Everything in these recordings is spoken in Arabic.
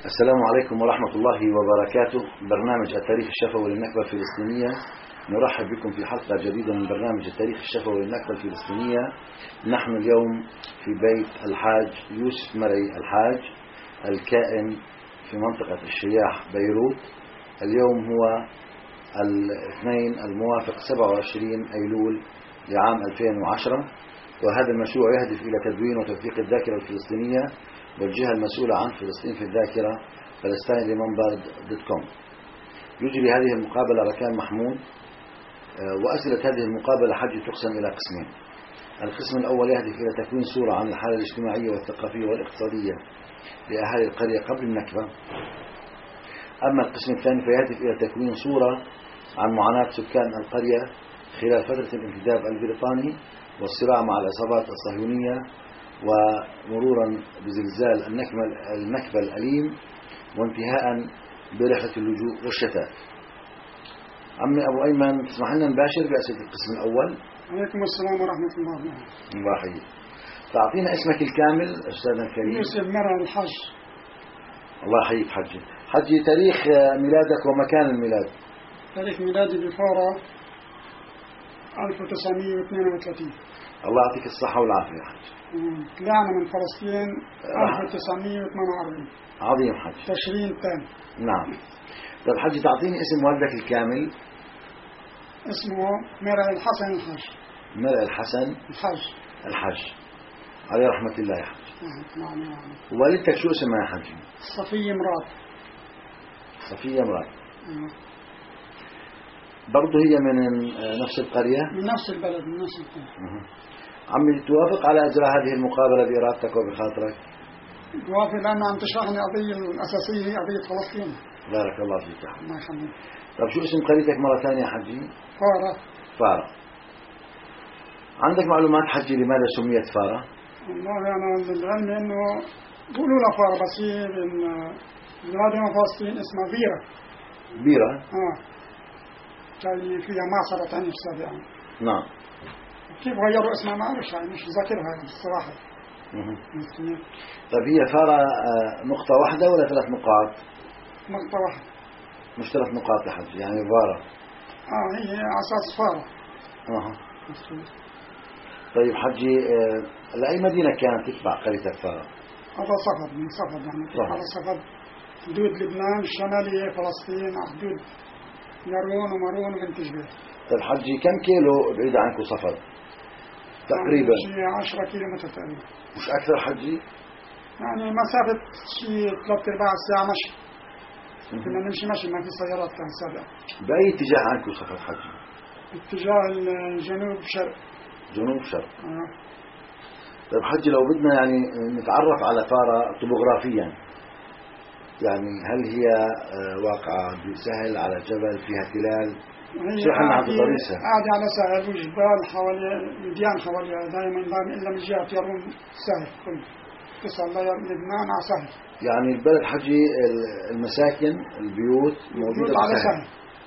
السلام عليكم ورحمة الله وبركاته. برنامج التاريخ الشفوي للنكبة الفلسطينية، نرحب بكم في حلقة جديدة من برنامج التاريخ الشفوي للنكبة الفلسطينية. نحن اليوم في بيت الحاج يوسف مرعي الحاج الكائن في منطقة الشياح بيروت. اليوم هو الاثنين الموافق 27 أيلول لعام 2010، وهذا المشروع يهدف إلى تدوين وتوثيق الذاكرة الفلسطينية والجهة المسؤولة عن فلسطين في الذاكرة palestine.com. يجري هذه المقابلة ركان محمود، وأسئلة هذه المقابلة حج تقسم إلى قسمين. القسم الأول يهدف إلى تكوين صورة عن الحالة الاجتماعية والثقافية والاقتصادية لأهالي القرية قبل النكبة. أما القسم الثاني فيهدف إلى تكوين صورة عن معاناة سكان القرية خلال فترة الانتداب البريطاني والصراع مع العصابات الصهيونية، ومرورا بزلزال النكبة الأليم، وانتهاء برحلة اللجوء والشتات. عمي أبو أيمن، تسمح لنا نباشر بأسئلة القسم الأول؟ عليكم السلام ورحمة الله وبركاته. الله يحييك. تعطينا اسمك الكامل أستاذنا الكريم. يوسف مرعي الحاج. الله يحييك حجي. حجي، تاريخ ميلادك ومكان الميلاد؟ تاريخ ميلادي بفارة 1932. الله يعطيك الصحة والعافية يا حج. طلعنا من فلسطين 1948. عظيم حج. تشرين الثاني. نعم. طيب حجي، تعطيني اسم والدك الكامل؟ اسمه مرعي الحسن الحاج. مرعي الحسن الحاج عليه رحمة الله يا حج. نعم. والدتك شو اسمها يا حجي؟ صفية مراد. صفية مراد. برضه هي من نفس القرية؟ من نفس البلد، من نفس القرية. عمي، توافق على إجراء هذه المقابلة بإرادتك وبخاطرك؟ توافق، لأنه عم تشرحني القضية الأساسية هي قضية فلسطين. بارك الله فيك يا حجي. الله يخليك. طيب شو اسم قريتك مرة ثانية يا حجي؟ فارة. عندك معلومات حجي لماذا سميت فارة؟ والله أنا العلم إنه بقولوا لها فارة، بس هي بلاد فلسطين اسمها بيرة. كان فيها معصرة عنيف سابقا. نعم. كيف غيروا اسمها ما أعرف، يعني مش ذاكرها الصراحة. طيب هي فارة نقطة واحدة ولا 3 نقاط؟ نقطة واحدة. مش 3 نقاط يا حجي، يعني فارة. هي أساس فارة. طيب حجي، لأي مدينة كانت تتبع قريتك فارة؟ هذا صفد، من صفد، يعني تتبع صفد حدود لبنان الشمالية، فلسطين، حدود يارون ومارون وبنت جبيل. طيب حجي، كم كيلو بعيد عنكم صفد؟ تقريبا شيء 10 كيلومتر تقريبا. مش أكثر حجي؟ يعني مسافة شيء 3/4 ساعة مشي. كنا نمشي مشي، ما في سيارات كان سابقا. بأي اتجاه عنكم صفد حجي؟ اتجاه الجنوب شرق. جنوب شرق. طيب حجي، لو بدنا يعني نتعرف على فارة طبوغرافيا، يعني هل هي واقعة بسهل على جبل فيها تلال؟ شرح لنا عن تضاريسها. قاعدة على سهل وجبال حوالي مديان حواليها دائما إلا من جهة يارون سهل كله. تصل لبنان على سهل. يعني البلد حجي المساكن البيوت موجودة على سهل.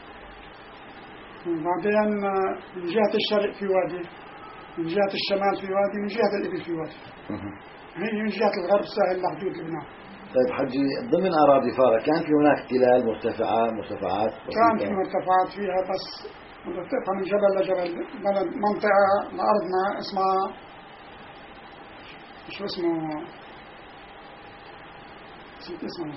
وبعدين من جهة الشرق في وادي، من جهة الشمال في وادي، من جهة الإبل في وادي. هي من جهة الغرب سهل لحدود لبنان. طيب حجي، ضمن أراضي فارة كان في هناك تلال مرتفعات كان في مرتفعات فيها، بس مرتفعة من جبل لجبل. بلد منطقة لأرضنا اسمها شو اسمه، نسيت اسمه.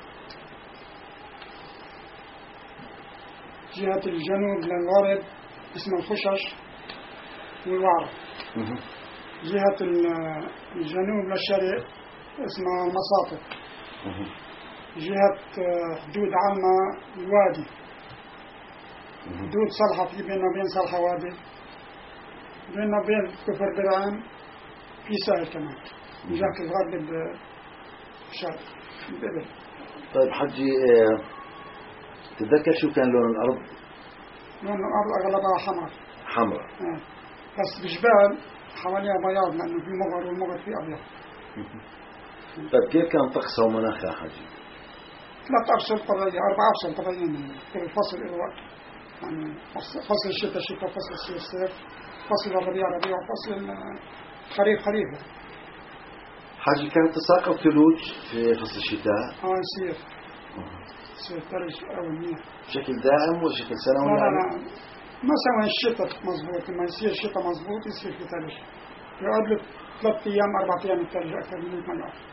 جهة الجنوب للغرب اسمه الخشش والوعر. جهة الجنوب للشرق اسمها المساطق. جهة حدود عنا الوادي. حدود صلحة، في بيننا وبين صلحة وادي، بيننا وبين كفر درعم في سهل كمان. من جهة الغرب الشرق الإبل. طيب حجي، تتذكر شو كان لون الأرض؟ لون الأرض أغلبها حمراء. بس بجبال حواليها بياض، لأنه في مغر، والمغر في أبيض. طيب كيف كان طقسها ومناخها حجي؟ 3 أفصل طبيعية، 4 أفصل طبيعيين. كل فصل إلى وقت، يعني فصل الشتاء شتاء، فصل الصيف صيف، فصل الربيع ربيع، وفصل الخريف خريف. حاجة كانت تساقط ثلوج في فصل الشتاء؟ يصير ثلج أول منيح بشكل دائم وشكل سنوي؟ لا مثلا الشتاء مظبوط، لما يصير الشتاء مظبوط يصير في ثلج، يقعد له 3 أيام 4 أيام الثلج أكثر من ما يقعد.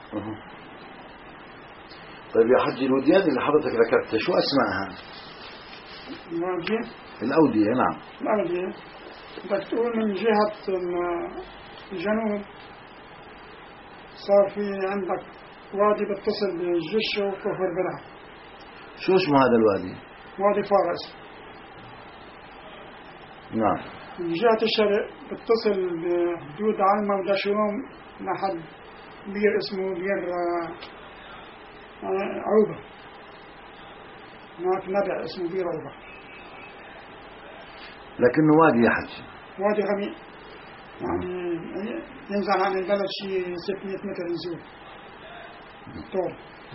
طيب يا حجي الوديان اللي حضرتك ذكرتها شو أسمائها؟ الأودية. نعم الأودية بدك تقول من جهة الجنوب صار في عندك وادي بتصل بالجش وكفر برع. شو اسمه هذا الوادي؟ وادي فارس. نعم. من جهة الشرق بتصل بحدود علمة ودشوم لحد بير اسمه بير عوبة، هناك نبع اسمه بير عوبة، لكنه وادي يا حج. وادي غميق، يعني ينزل عن البلد شيء 600 متر نزول طول.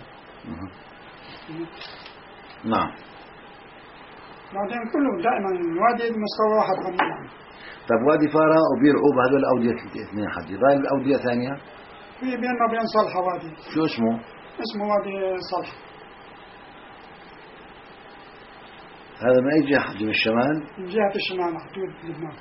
نعم. بعدين كله دائما الوادي بمستوى واحد غميق يعني. طيب وادي فارا وبير عوبة هذول الأودية اثنين حجي، ضايل الأودية ثانية؟ في بيننا وبين صلحة وادي. شو اسمه؟ اسمه وادي صلحة. هذا من أي جهة حجي؟ من الشمال؟ من جهة الشمال حدود لبنان.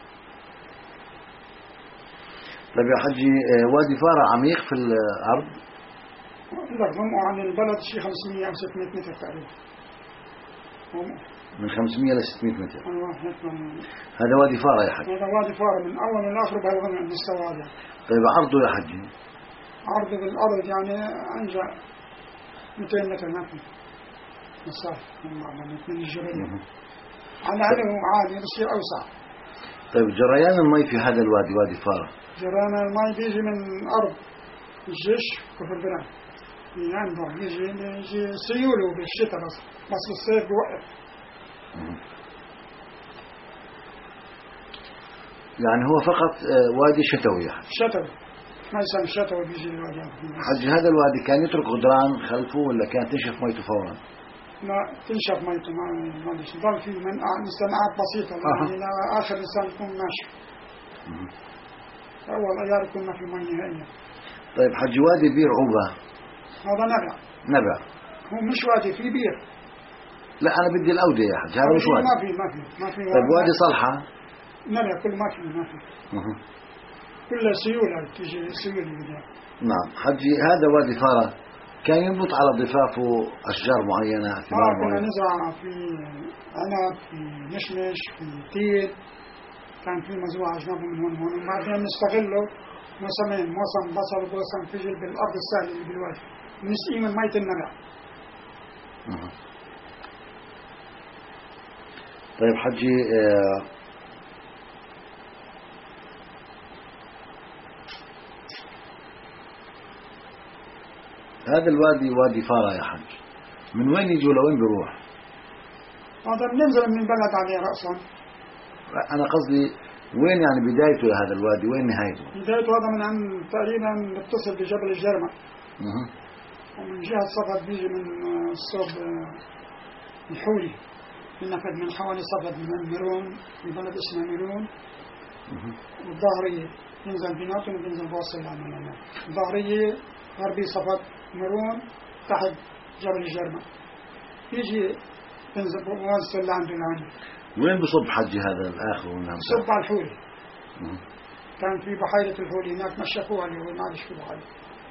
طيب يا حجي وادي فارا عميق في الأرض؟ لك هم عن البلد شيء 500 أو 600 متر تقريبا. من 500 ل 600 متر. هذا وادي فارا يا حجي. هذا وادي فارا من أول لآخر بهالمستوى هذا. طيب عرضه يا حجي؟ عرضه بالأرض يعني أنجا 200 متر نحن مسافة من الجبل. على علم عالي بصير أوسع. طيب جريان المي في هذا الوادي وادي فارا؟ جريان المي بيجي من أرض الجيش كفر بران، ينبع بيجي سيوله بالشتاء بس بالصيف بوقف. يعني هو فقط وادي شتوي يعني. شتوي ما يسمى شتوي بيجي الوادي. حج هذا الوادي كان يترك غدران خلفه ولا كانت تنشف ميته فورا؟ لا تنشف ميته ما ضل في مستنقعات بسيطة يعني إلى آخر السنة يكون ماشي. أول أيار يكون ما في مي نهائيا. طيب حج وادي بير عوبة هذا نبع هو مش وادي في بير. لا أنا بدي الأودية يا حج، هذا مش وادي. ما في طيب وادي صلحة؟ نبع كل ما في كلها سيولة تيجي سيولة. نعم. حجي هذا وادي فارا كان ينبت على ضفافه أشجار معينة، ثمار كنا نزرع في عنب، في مشمش، في تيل، كان في مزروعة أجنبه من هون وهون، وبعدين نستغله موسمين، موسم بصل وموسم فجل بالأرض السهلة اللي بالوادي نسقيه من مية النبع. طيب حجي هذا الوادي وادي فارا يا حج من وين يجي ولوين بيروح؟ هذا بننزل من البلد عليه رأسا. أنا قصدي وين يعني بدايته لهذا الوادي، وين نهايته؟ بدايته هذا من عند تقريبا بتصل بجبل الجرمة. ومن جهة صفد بيجي من الصوب الحولي، من حوالي صفد من ميرون، في بلد اسمه ميرون. والظهرية ينزل بيناتهم وبينزل بوصل لعنا. الظهرية غربي صفد ميرون تحت جبل الجرمة، يجي ينزل بوصل لعنا. وين بصب حجي هذا الآخر والنهار؟ بصب على الحولي. كان في بحيرة الحولي هناك مشفوها اللي هو ما عادش في بحيرة.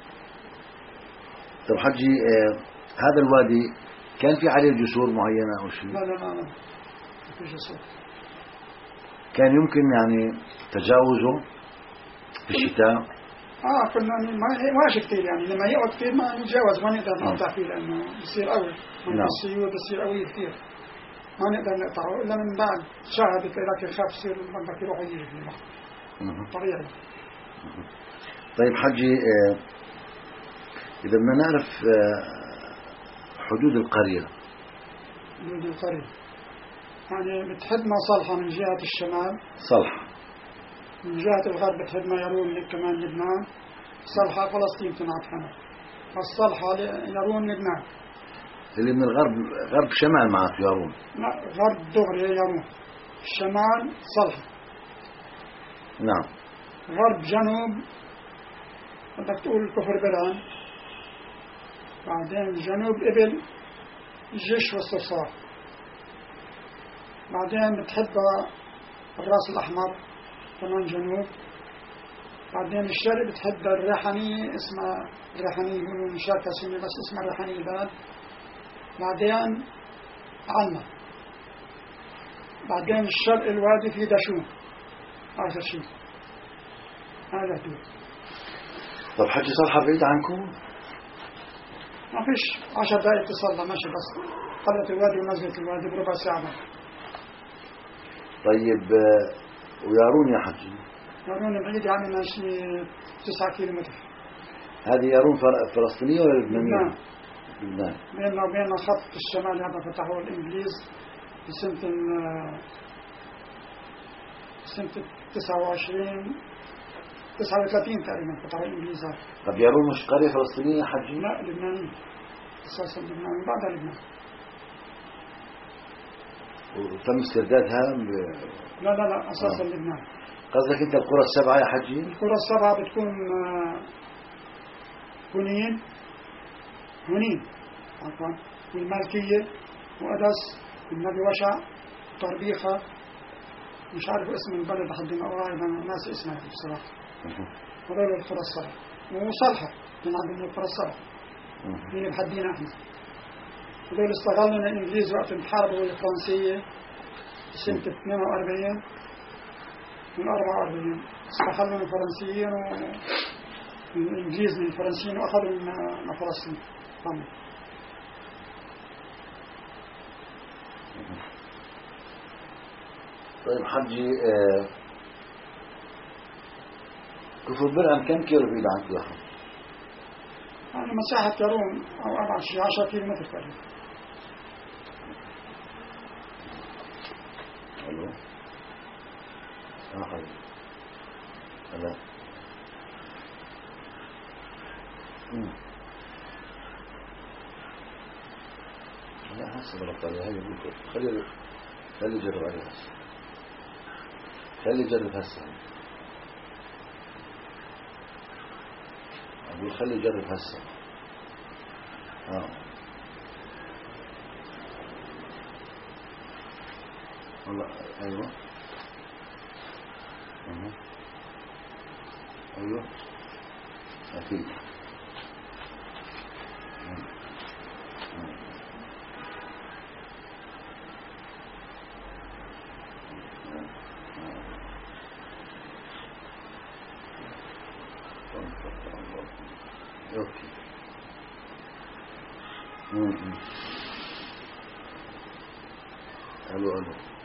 طب حجي هذا الوادي كان في عليه جسور معينة أو شيء؟ لا ما في جسور. كان يمكن يعني تجاوزه في الشتاء؟ كنا ماشي كثير يعني لما يقعد كثير ما نتجاوز، ما نقدر نقطع فيه لأنه بصير قوي. السيول بصير قوي كثير ما نقدر نقطعه إلا من بعد شاهدت لك الخاف يصير بدك يروح يجي في البحر طبيعي. طيب حجي إذا بدنا نعرف حدود القرية. حدود القرية يعني بتحدنا صلحة من جهة الشمال. صلحة. من جهة الغرب بتحدنا يرون كمان لبنان. صلحة فلسطين تنعرفنا، والصلحة يرون لبنان. اللي من الغرب غرب شمال معك يرون؟ لا غرب دغري يرون، الشمال صلحة. نعم. غرب جنوب بدك تقول كفر برهان، بعدين جنوب إبل الجيش والصفصار، بعدين بتحبها الراس الأحمر كمان جنوب، بعدين الشرق بتحبها الريحانية، اسمها الريحانية يقولوا مشاركة سنة بس اسمها الريحانية البلد، بعدين علمة، بعدين الشرق الوادي في دشون آخر شيء. هذا هدول. طب حجي صالحة بعيد عنكم؟ ما فيش 10 دقائق تصلى ماشي، بس طلعت الوادي ونزلت الوادي بربع ساعة بس. طيب ويارون يا حجي؟ يارون بعيد عننا شيء 9 كيلومتر. هذه يارون فلسطينية ولا لبنانية؟ لبنان. بيننا وبين خط الشمال هذا فتحوه الإنجليز في سنة 39 تقريبا فتحوا الإنجليز. طب يارون مش قرية فلسطينية حجي؟ لا لبنانية أساسا، لبنانية بعدها لبنان. وتم استردادها لا أساسا لبنان. قصدك أنت القرى السبعة يا حجي؟ القرى السبعة بتكون هنين عفوا، والمالكية وأدس والنبي وشع طربيخة، مش عارف اسم البلد لحد ما قريب أنا ناسي اسمها بصراحة. هذول القرى السبعة، وصلحة من عندهم القرى السبعة اللي بحدينا احنا. هذول استغلنا الإنجليز وقت الحرب الفرنسية سنة 42 من 44، استغلوا الفرنسيين والإنجليز من الفرنسيين وأخذوا من فلسطين. طيب حجي كفر برهم كم كيلو بعيد عنك يا حجي؟ يعني مساحة يارون أو 10 كيلومتر تقريبا. ألو حجي هلا لا هسه بلغت عليها هي بقول خلي يجرب عليها هسه، خلي يجرب هسه، أقول خلي يجرب هسه. والله أيوة أيوة أكيد. اوكي. الو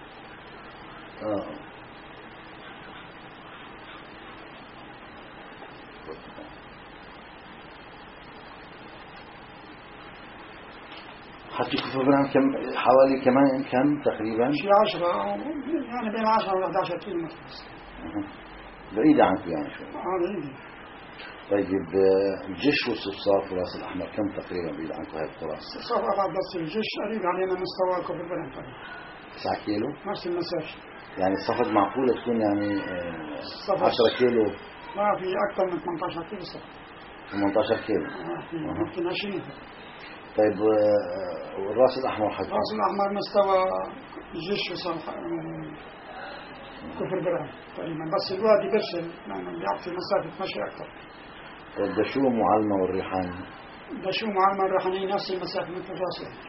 حتى كفر برهم كم حوالي كم تقريبا؟ شيء 10 يعني بين 10 و 11 كيلومتر. بعيدة عنك يعني شوي. بعيدة. طيب الجيش والصفصاف وراس الأحمر كم تقريبا بعيد عنكم هاي القرى؟ الصفصاف أبعد بس الجيش قريب علينا مستوى كفر برهم تقريبا 9 كيلو؟ نفس المسافة. يعني الصفد معقولة تكون يعني 10 كيلو؟ لا في أكثر من 18 كيلو صفد. 18 كيلو؟ يمكن 20. طيب والراس الأحمر حجي؟ الراس الأحمر مستوى الجيش وصفد كفر برهم تقريبا، بس الوادي برسل لأنه بيعطي مسافة مشي أكثر. طيب دشوم وعلمة والريحاني؟ دشوم وعلمة والريحاني نفس المسافة مثل الراس الأحمر.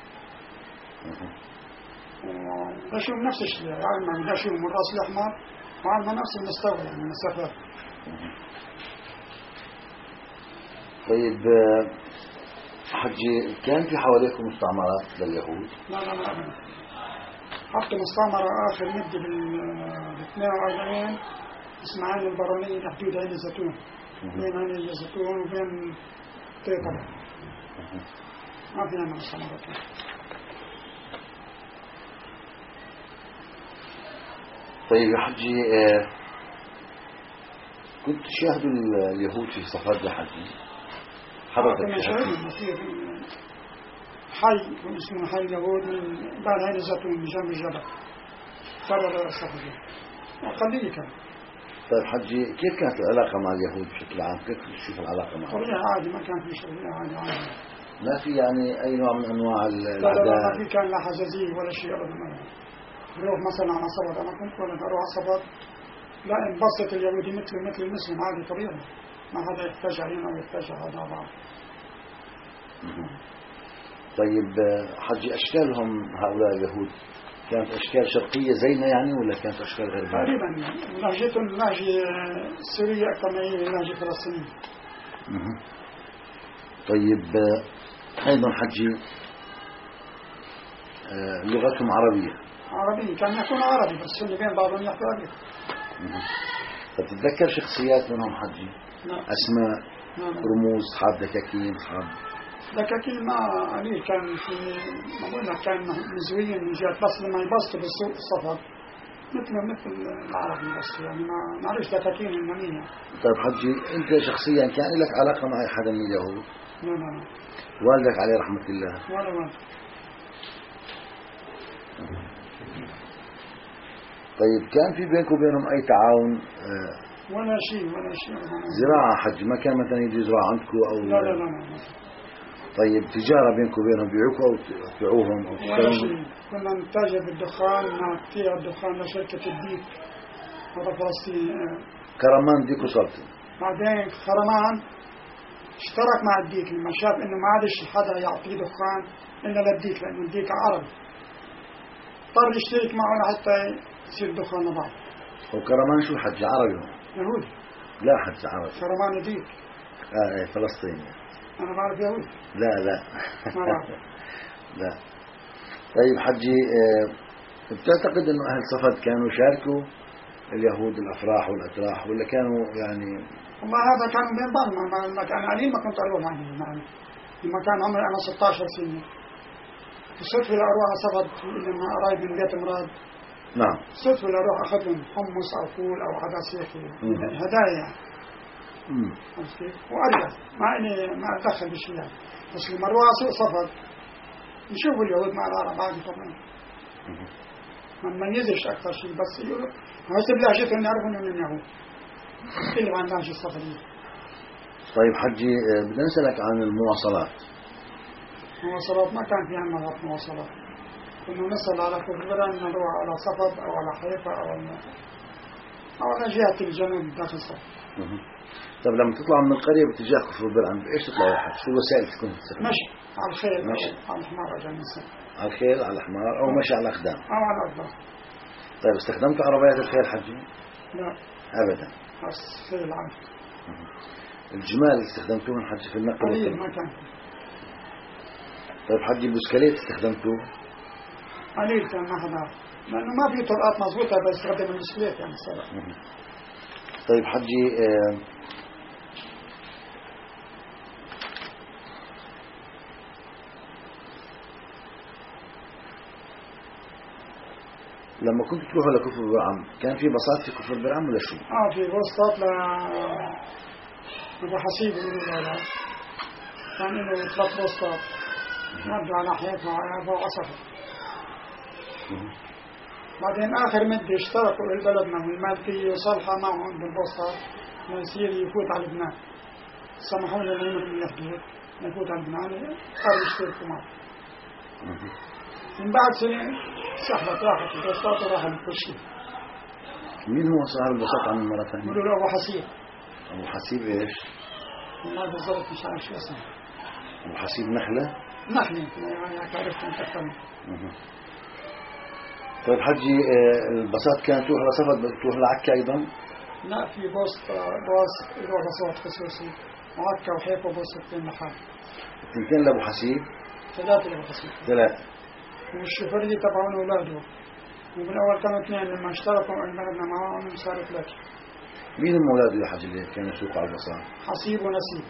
دشوم نفس الشيء، علمة دشوم والراس الأحمر وعلمة نفس المستوى يعني المسافات. طيب حجي كان في حواليكم مستعمرات لليهود؟ لا أبدا. حتى مستعمرة آخر مدة بال 42 اسمها عين البرانية لحدود عين الزيتون، بين عين الزيتون وبين طيطرة ما فينا مستعمرات. طيب يا حجي كنت تشاهدوا اليهود في صفاد لحجي؟ حضرتك شاهدوا حي اسمه حي اليهود من بعد عين الزيتون من جنب الجبل قرر الصحابي وقليل كان طيب حجي، كيف كانت العلاقة مع اليهود بشكل عام؟ كيف تشوف العلاقة معهم؟ طبيعي عادي، ما كان في شيء، عادي عادي. لا في يعني أي نوع من أنواع لا العداء؟ ما في كان لا حزازية ولا شيء أبدا. بروح مثلا على صبت، أنا كنت ولا بروح على صبت، لا انبسط اليهودي مثل المسلم عادي طبيعي، ما حدا يحتاج علينا ويحتاج على بعض. طيب حجي، أشكالهم هؤلاء اليهود كانت أشكال شرقية زينا يعني، ولا كانت أشكال غربية؟ تقريبا لهجتهم لهجة سورية أكثر من هي لهجة فلسطينية. طيب أيضا حجي، لغتهم عربية؟ عربي، كان يكون عربي بس اللي بين بعضهم يحكوا عربي. طب تتذكر شخصيات منهم حجي؟ نعم. أسماء؟ نعم. رموز؟ أصحاب دكاكين؟ أصحاب دكاكين ما قليل، كان في ما بقول لك كان مزويين من جهة، بس لما يبسطوا بالسوق الصفر مثل العرب بس يعني ما نعرفش دكاكين المنين يعني. طيب حجي، أنت شخصيا كان لك علاقة مع أي حدا من اليهود؟ لا. والدك عليه رحمة الله؟ ولا. طيب كان في بينك وبينهم أي تعاون؟ ولا شيء. زراعة حج، ما كان مثلا يجي يزرع عندكم أو؟ لا. طيب تجارة بينكم وبينهم، بيعوكوا أو تبيعوهم أو ولا تشترون؟ شيء، كنا نتاجر بالدخان، نعطيها الدخان لشركة الديك، هذا فلسطيني. كرمان ديك وصلت؟ بعدين خرمان اشترك مع الديك لما شاف انه ما عادش حدا يعطيه دخان الا للديك، لانه الديك عربي اضطر يشترك معه لحتى يصير دخان لبعض. وكرمان شو حج، عربي هو؟ يهودي. لا حج عربي. كرمان ديك. فلسطيني. انا بعرف يهودي. لا ما بعرف. لا. طيب حجي، بتعتقد انه اهل صفد كانوا يشاركوا اليهود الافراح والاتراح، ولا كانوا يعني؟ والله هذا كانوا بين بعض، ما كان قليل ما كنت اروح معهم لما كان عمري انا 16 سنه صرت اروح على صفد لما قرايب من بيت مراد. نعم. صرت اروح اخذ لهم حمص او فول او عدس هدايا عرفت كيف؟ وارجع مع اني ما اتدخل بشيء يعني. بس لما اروح على سوق صفد نشوفوا اليهود مع العرب عادي طبعا، ما نميزش اكثر شيء، بس يقولوا حسب لهجتهم يعرفوا انهم يهود اللي ما عندهاش الصفديه. طيب حجي، بدنا نسألك عن المواصلات. المواصلات ما كان في عندنا وقت مواصلات، كنا نصل على كفران نروح على صفد او على حيفا او على جهة الجنوب داخل صفد. طيب لما تطلع من القرية باتجاه كفر برعم ايش تطلع واحد؟ شو الوسائل تكون تستخدم؟ مشي على الخيل، مشي على الحمار عشان نسافر. على الخيل، على الحمار، او مشي على الاقدام، او على الأقدام. طيب استخدمت عربيات الخيل حجي؟ لا ابدا. بس خيل عادي. الجمال استخدمتوهم حجي في النقل؟ قليل ما كان. طيب حجي، البسكليت استخدمتوه؟ قليل كان ما حدا، لانه ما في طرقات مضبوطه بيستخدم البسكليت يعني الصراحه. طيب حجي، لما كنت تروحوا لكفر برعم كان في بساط في كفر برعم ولا شو؟ في وسطات أبو حسيب يقولوا لا كان له 3 وسطات نرجع على حيفا وعيافا وعصفة. بعدين آخر مدة اشتركوا البلدنا والمالكية وصلحة معهم بالبسطات ليصير يفوت على لبنان، سمحوا لنا نمر من الحدود يفوت على لبنان، صاروا يشتركوا معه. من بعد سنين سحبت راحت البسطات وراح الكرسي. مين هو صاحب البساط عن مرة ثانية؟ يقولوا له أبو حسيب. أبو حسيب إيش؟ والله بالضبط مش عارف شو اسمه. أبو حسيب نخلة؟ نخلة يعني عرفت أنت كمان. طيب حجي، البساط كانت تروح لصفد بتروح لعكا أيضا؟ لا في باص يروح بساط خصوصي وعكا وحيفا وبوسطين لحال. 2 لأبو حسيب؟ 3 لأبو حسيب. 3. والشوفرية تبعون أولاده، وبالأول كانوا 2 لما اشتركوا المبنى معهم صاروا 3. مين هم أولاده يا حجي اللي كانوا يسوقوا على البساط؟ حسيب ونسيب.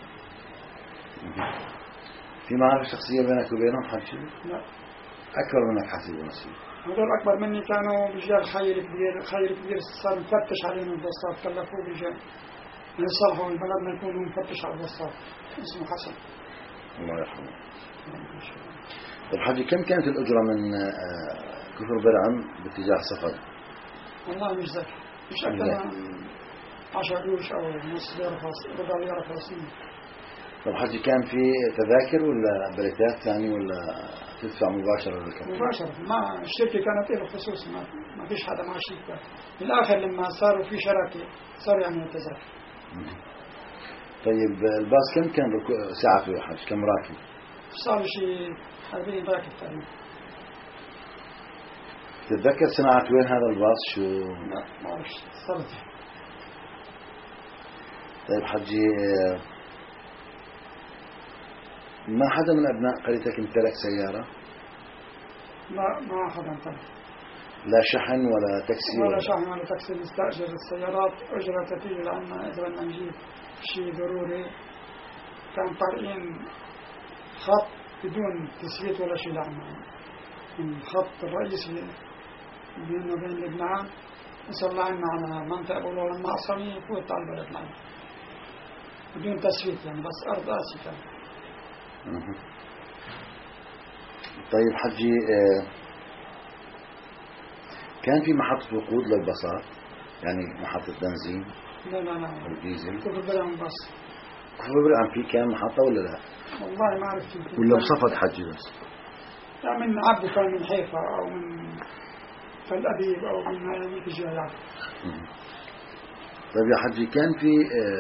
في معرفة شخصية بينك وبينهم حجي؟ لا. أكبر منك حسيب ونسيب؟ هذول أكبر مني، كانوا رجال خير كبير صار مفتش عليهم البساط، كلفوه رجال يصلحوا البلد ما يكونوا مفتش على البساط، اسمه حسن الله يرحمه. طيب حجي، كم كانت الأجرة من كفر برعم باتجاه صفد؟ والله مش ذكي، مش أكثر من 10 قروش أو نص ليرة ربع ليرة فلسطينية. طب حجي كان في تذاكر ولا بليتات ثاني ولا تدفع مباشرة للكابتن؟ مباشرة، ما الشركة كانت له خصوص، ما فيش حدا مع الشركة. في الآخر لما صاروا في شراكة صاروا يعملوا تذاكر. طيب الباص كم كان ساعته يا حاج؟ كم راكب؟ صار شيء 40 راكب تقريبا. تتذكر صناعة وين هذا الباص شو؟ لا ما أعرفش صارت. طيب حجي ما حدا من أبناء قريتك امتلك سيارة؟ ما حدا امتلك. لا شحن ولا تاكسي ولا شحن ولا تاكسي. نستأجر السيارات أجرة تيجي لعنا إذا بدنا نجيب شيء ضروري. كان طالعين خط بدون تسويت ولا شيء لعنا، الخط الرئيسي بيننا وبين لبنان وصل عنا على منطقة بقولوا لما أصلي يفوت على البلد معنا بدون تسويت، يعني بس أرض آسفة. طيب حجي كان في محطة وقود للباصات، يعني محطة بنزين؟ لا أو ديزل؟ تفضل عن بس. خبر عن في كان محطة ولا لا؟ والله ما عرفت. ولا بصفد حجي بس؟ يعني من عبد كان من حيفا أو من تل أبيب أو من هذه الجهات. طيب يا حجي كان في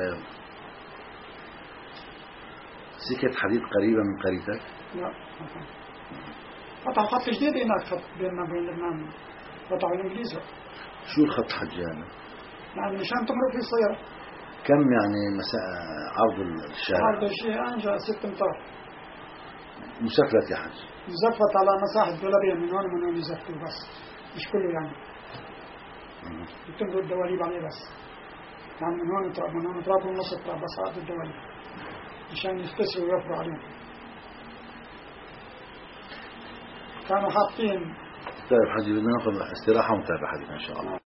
سكة حديد قريبة من قريتك؟ لا قطع خط جديد هناك، خط بيننا وبين لبنان قطعوا الإنجليز. شو الخط حجي هذا؟ يعني مشان تمرق في السيارة. كم يعني عرض الشارع؟ عرض الشيء أنجا 6 أمتار. مسفلت يا حج؟ زفت على مساحة دولابين، من هون ومن هون يزفتوا بس مش كله يعني. يتمروا الدواليب عليه بس، يعني من هون تراب من هون تراب ونص تراب بس عرض الدواليب مشان يستسروا ويوفروا عليهم. كانوا حاطين. طيب حجي بدنا ناخذ استراحة ونتابع حديثنا إن شاء الله.